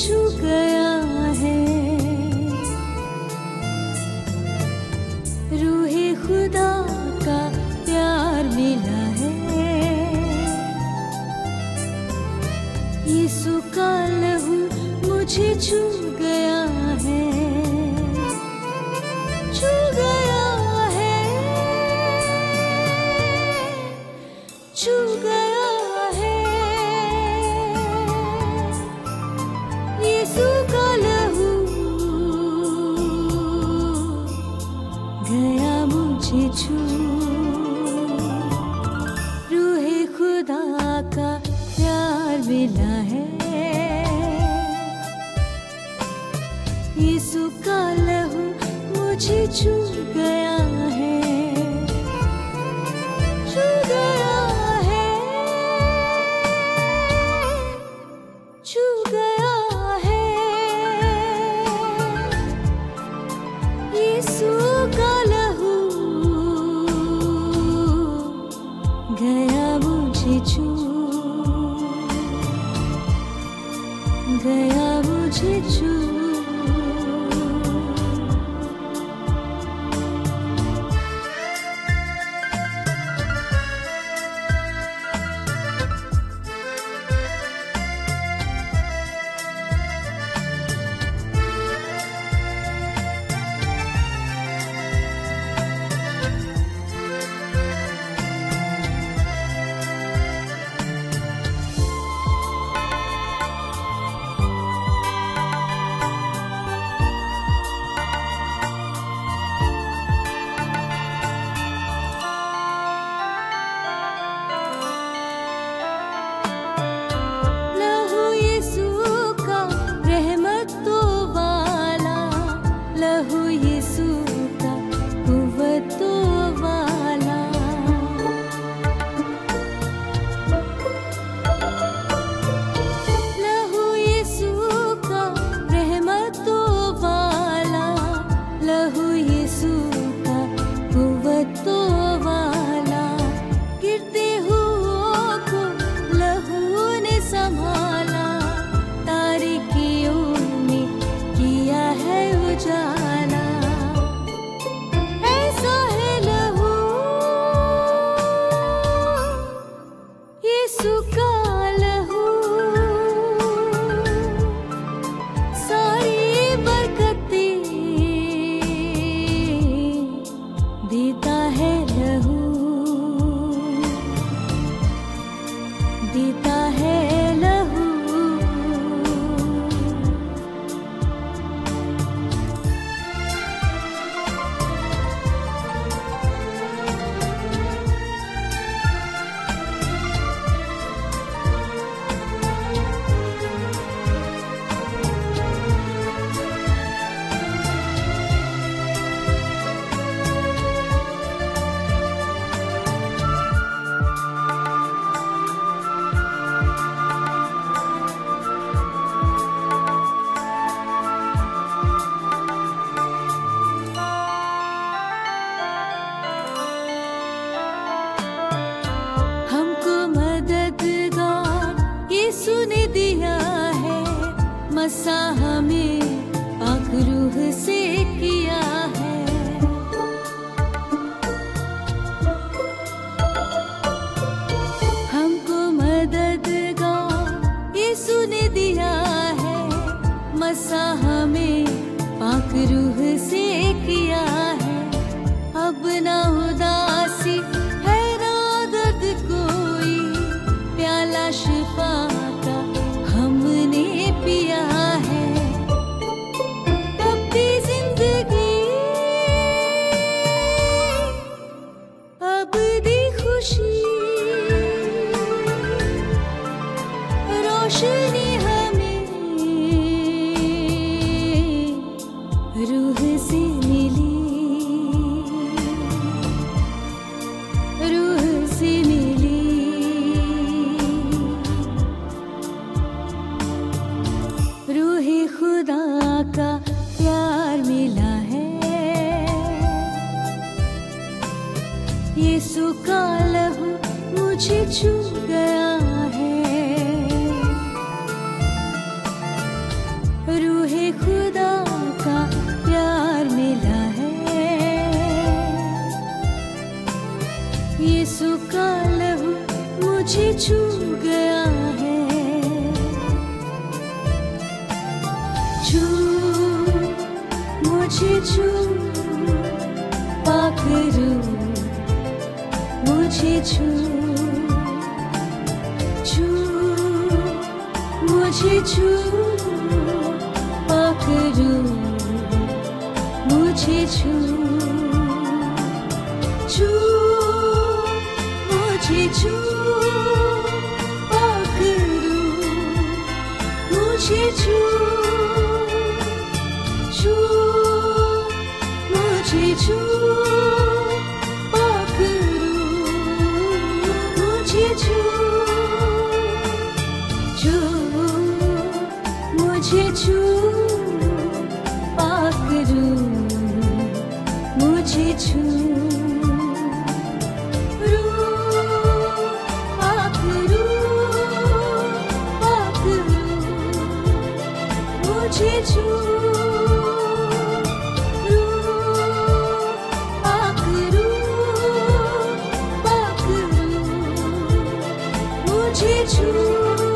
छू गया है। रूहे खुदा का प्यार मिला है। यीशु का लहू मुझे छू गया है, छू गया है, छू गया है। यीशु का लहू गया मुझे छू। रूहे खुदा का प्यार मिला है। यीशु का लहू मुझे छू गया है, छू गया है, छू गया है। यीशु का लहू गया मुझे छू, गया मुझे छू। मसा हमें पाक रूह से किया है। हमको मददगार यीशु ने दिया है। मसा हमें पाक रूह से किया है। अब ना उदासी है ना दर्द कोई, प्याला शिफा का हमने पिया है। अब दी जिंदगी, अब दी खुशी, रोशनी हमें रूह से मिली, रूह से मिली। रूहे खुदा का प्यार मिला है। यीशु का लहू मुझे छू गया है। खुदा का प्यार मिला है। यीशु का लहू मुझे छू गया है। छू मुझे छू पाक रूह मुझे छू छू मुझे छू पाक रूह मुझे छू छू मुझे छू पाक रूह मुझे छू छू मुझे छू पाक रूह मुझे छू छू मुझे छू पाक रूह मुझे छू मुझे छू पाक रूह पाक रूह मुझे छू।